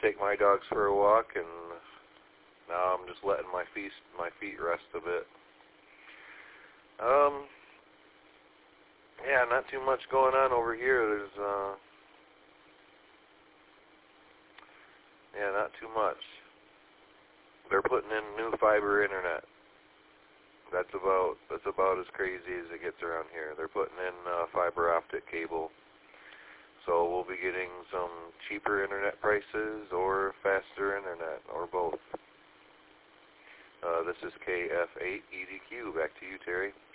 take my dogs for a walk, and now I'm just letting my feet rest a bit. Yeah, not too much going on over here. There's not too much. They're putting in new fiber internet. That's about as crazy as it gets around here. They're putting in fiber optic cable. So we'll be getting some cheaper internet prices or faster internet, or both. This is KF8EDQ. Back to you, Terry.